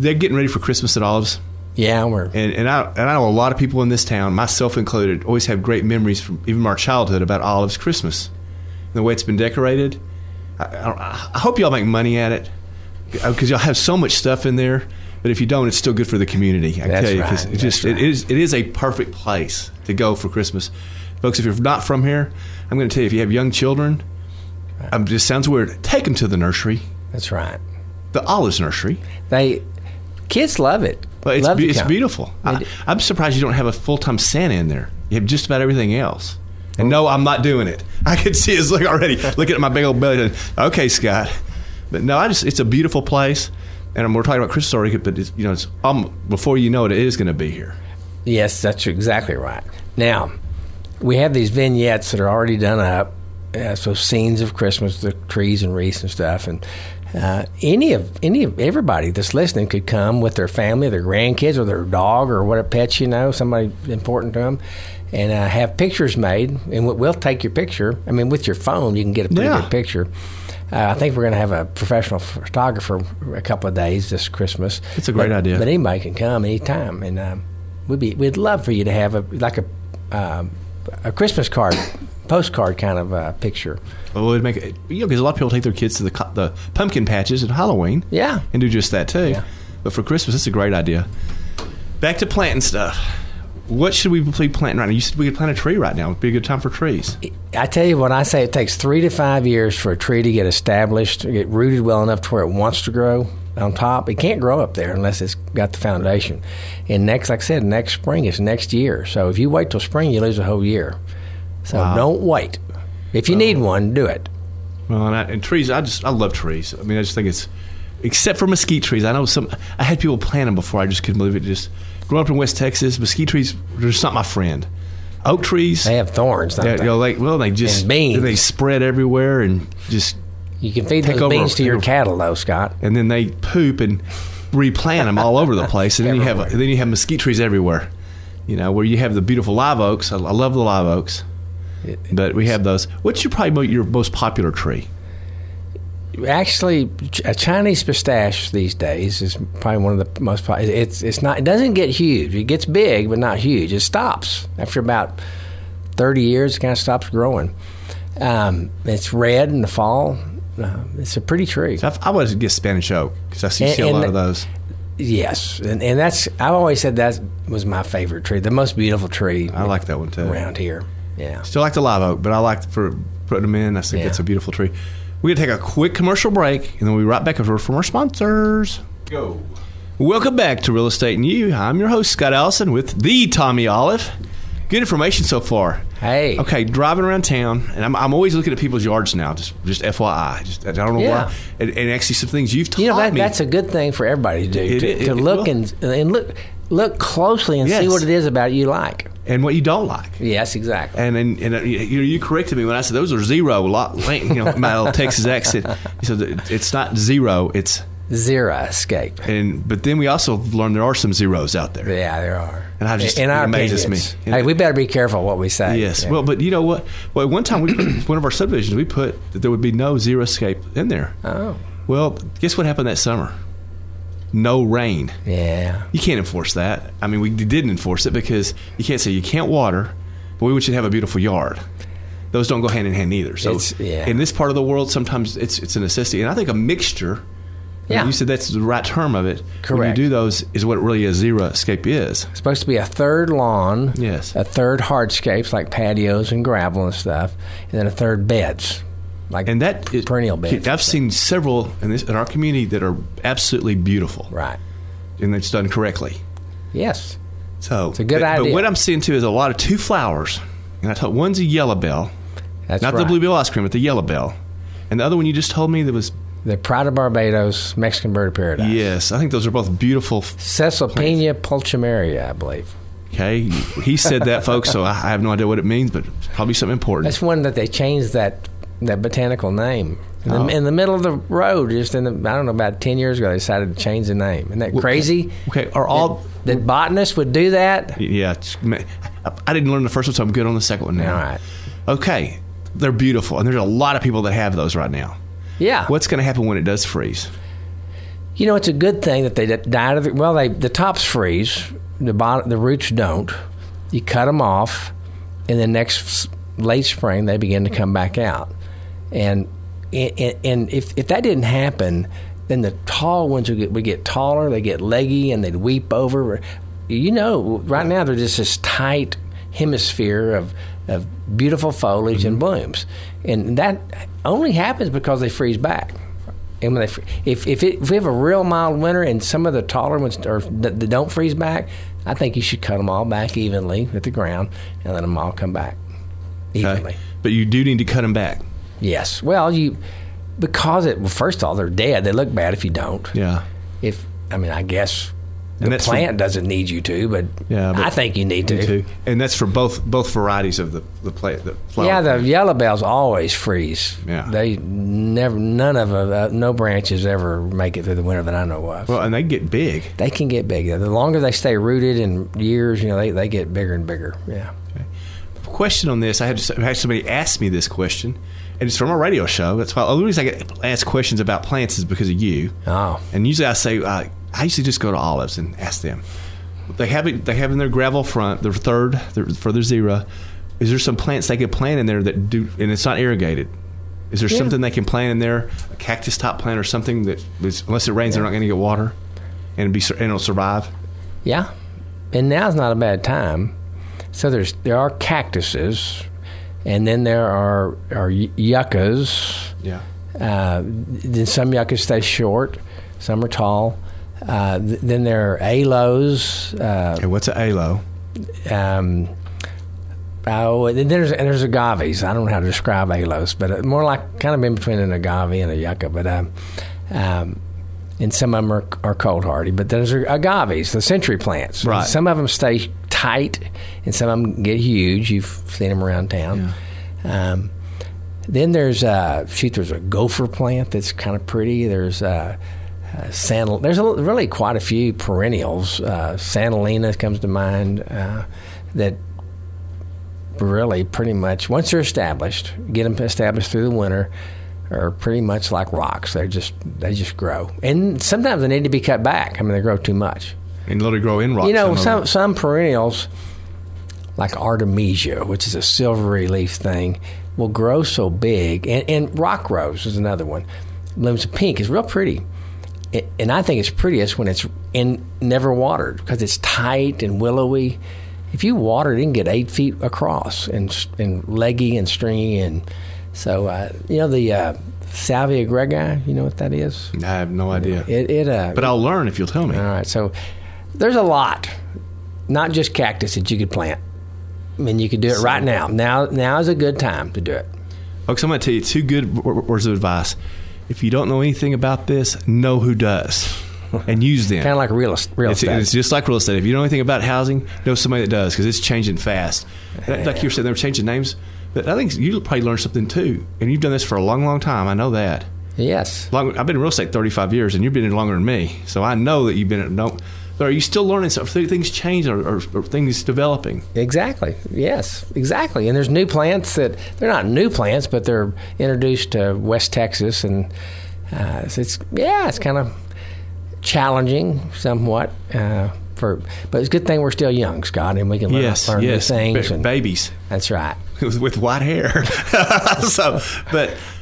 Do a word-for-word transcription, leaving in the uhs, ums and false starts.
they're getting ready for Christmas at Olives. Yeah, we're and and I and I know a lot of people in this town, myself included, always have great memories from even our childhood about Olives Christmas, and the way it's been decorated. I, I, I hope y'all make money at it because y'all have so much stuff in there. But if you don't, it's still good for the community. I That's tell you, right. because it just right. it is it is a perfect place to go for Christmas, folks. If you're not from here, I'm going to tell you, if you have young children, right. um, it just sounds weird. Take them to the nursery. That's right. The Olives Nursery. They kids love it. But it's love be, to it's come. beautiful. I, I'm surprised you don't have a full time Santa in there. You have just about everything else. And no, I'm not doing it. I can see his look already, looking at my big old belly. Okay, Scott. But no, I just it's a beautiful place. And we're talking about Christmas story, but it's, you know, it's um, before you know it, it is going to be here. Yes, that's exactly right. Now, we have these vignettes that are already done up, uh, so scenes of Christmas, the trees and wreaths and stuff, and uh, any of any of everybody that's listening could come with their family, their grandkids, or their dog, or what pets you know, somebody important to them, and uh, have pictures made, and we'll take your picture. I mean, with your phone, you can get a pretty yeah. good picture. Uh, I think we're going to have a professional photographer a couple of days this Christmas. It's a great but, idea. But anybody can come anytime, and um, we'd be we'd love for you to have a like a um, a Christmas card, postcard kind of uh, picture. Well, it'd make it, you know, because a lot of people take their kids to the the pumpkin patches at Halloween. Yeah, and do just that too. Yeah. But for Christmas, it's a great idea. Back to planting stuff. What should we be planting right now? You said we could plant a tree right now. It would be a good time for trees. I tell you what, I say it takes three to five years for a tree to get established, to get rooted well enough to where it wants to grow on top. It can't grow up there unless it's got the foundation. And next, like I said, next spring is next year. So if you wait till spring, you lose a whole year. So wow. don't wait. If you well, need one, do it. Well, and, I, and trees, I just I love trees. I mean, I just think it's, except for mesquite trees. I know some. I had people plant them before. I just couldn't believe it. Just growing up in West Texas, mesquite trees are just not my friend. Oak trees, they have thorns. Don't they, they? You know, like, well, they just and beans. They spread everywhere and just. You can feed take those over, beans to your cattle, though, Scott. And then they poop and replant them all over the place, and then you have then you have mesquite trees everywhere. You know, where you have the beautiful live oaks. I, I love the live oaks, but we have those. What's your probably your most popular tree? Actually, a Chinese pistache these days is probably one of the most popular. It's it's not. It doesn't get huge. It gets big, but not huge. It stops after about thirty years. It kind of stops growing. Um, it's red in the fall. Uh, it's a pretty tree. So I, I would get Spanish oak because I see, and, see a lot the, of those. Yes, and, and that's I've always said that was my favorite tree, the most beautiful tree. I like that one too around here. Yeah, still like the live oak, but I like for putting them in. I think yeah. it's a beautiful tree. We're going to take a quick commercial break, and then we'll be right back over from our sponsors. Go. Welcome back to Real Estate and You. I'm your host, Scott Allison, with the Tommy Olive. Good information so far. Hey. Okay, driving around town, and I'm, I'm always looking at people's yards now, just just F Y I. Just, I don't know yeah. why. And, and actually some things you've taught you know, that, me. That's a good thing for everybody to do, it, to, it, to it, look well, and, and look look closely and yes. see what it is about you like. And what you don't like. Yes, exactly. And and, and uh, you, you corrected me when I said those are zero. Lot, you know, my little Texas accent. You said it's not zero. It's zero escape. And but then we also learned there are some zeros out there. Yeah, there are. And I just in it our amazes opinions. me. Hey, we better be careful what we say. Yes. Yeah. Well, but you know what? Well, one time we put, one of our subdivisions we put that there would be no zero escape in there. Oh. Well, guess what happened that summer? No rain. Yeah. You can't enforce that. I mean, we didn't enforce it because you can't say you can't water, but we should have a beautiful yard. Those don't go hand in hand either. So it's, yeah. in this part of the world, sometimes it's it's a necessity. And I think a mixture, yeah. you said that's the right term of it. Correct. When you do those is what really a zero escape is. It's supposed to be a third lawn, yes. a third hardscapes like patios and gravel and stuff, and then a third beds. Like and that perennial beds. I've seen several in this in our community that are absolutely beautiful. Right. And it's done correctly. Yes. So it's a good but, idea. But what I'm seeing too is a lot of two flowers. And I told one's a yellow bell. That's not right. the bluebell ice cream, but the yellow bell. And the other one you just told me that was the Pride of Barbados Mexican Bird of Paradise. Yes, I think those are both beautiful. Caesalpinia pulchumaria, I believe. Okay, he said that, folks. So I have no idea what it means, but it's probably something important. That's one that they changed that that botanical name in the, oh. in the middle of the road. Just in the I don't know about ten years ago, they decided to change the name. Isn't that crazy? Okay, are all that, that botanists would do that? Yeah, I didn't learn the first one, so I'm good on the second one now. All right. Okay, they're beautiful, and there's a lot of people that have those right now. Yeah. What's going to happen when it does freeze? You know, it's a good thing that they die to the, well, they, the tops freeze, the bottom, the roots don't. You cut them off, and then next late spring they begin to come back out. And and, and if if that didn't happen, then the tall ones would get, would get taller, they get leggy, and they'd weep over. You know, right now they're just this tight hemisphere of of beautiful foliage mm-hmm. and blooms, and that only happens because they freeze back. And when they, if if, it, if we have a real mild winter and some of the taller ones are, that, that don't freeze back, I think you should cut them all back evenly at the ground and let them all come back evenly. Okay. But you do need to cut them back. Yes. Well, you because it. Well, first of all, they're dead. They look bad if you don't. Yeah. If I mean, I guess. And the plant for, doesn't need you to, but, yeah, but I think you need to. to. And that's for both both varieties of the the plant. The flower yeah, the plant. yellow bells always freeze. Yeah, they never. None of them. Uh, no branches ever make it through the winter that I know of. Well, and they get big. They can get big. The longer they stay rooted in years, you know, they, they get bigger and bigger. Yeah. Okay. Question on this: I had, I had somebody ask me this question, and it's from a radio show. That's why the only reason I get asked questions about plants is because of you. Oh. And usually I say. Uh, I usually just go to Olives and ask them. They have it. They have in their gravel front, their third, their, for their zero. Is there some plants they could plant in there that do, and it's not irrigated? Is there yeah. something they can plant in there, a cactus top plant or something that, unless it rains, yeah. they're not going to get water, and be and it'll survive? Yeah, and now's not a bad time. So there's there are cactuses, and then there are are yuccas. Yeah. Uh, then some yuccas stay short, some are tall. Uh, th- then there are aloes. Uh, okay, what's an aloe? Um, oh, and then there's and there's agaves. I don't know how to describe aloes, but more like kind of in between an agave and a yucca. But um, um, and some of them are, are cold hardy. But there's agaves, the century plants. Right. Some of them stay tight, and some of them get huge. You've seen them around town. Yeah. Um, then there's uh, shoot. There's a gopher plant that's kind of pretty. There's uh, Uh, sandal. There's a, really quite a few perennials. Uh, Sandalina comes to mind uh, that really pretty much, once they're established, get them established through the winter, are pretty much like rocks. They just they just grow, and sometimes they need to be cut back. I mean, they grow too much. And literally grow in rocks. You know, some some perennials, like Artemisia, which is a silvery leaf thing, will grow so big, and, and rock rose is another one. Blooms pink is real pretty. It, and I think it's prettiest when it's in never watered because it's tight and willowy. If you water it, it can get eight feet across and and leggy and stringy. And so, uh, you know, the uh, Salvia gregae, you know what that is? I have no idea. It, it, uh, but I'll learn if you'll tell me. All right. So there's a lot, not just cactus that you could plant. I mean, you could do it so, right now. Now, now is a good time to do it. Okay, so I'm going to tell you two good words of advice. If you don't know anything about this, know who does, and use them. Kind of like real, real it's, estate. It's just like real estate. If you know anything about housing, know somebody that does, because it's changing fast. Yeah. Like you were saying, they're changing names. But I think you'll probably learn something, too. And you've done this for a long, long time. I know that. Yes. Long, I've been in real estate thirty-five years, and you've been in longer than me. So I know that you've been in... No, but are you still learning something? Things change or, or, or things developing? Exactly. Yes, exactly. And there's new plants that... They're not new plants, but they're introduced to West Texas, and... Uh, so it's yeah, it's kind of challenging somewhat uh, for, but it's a good thing we're still young, Scott, and we can learn, yes, learn yes. new things. Ba- and, babies, that's right, with, with white hair. so, but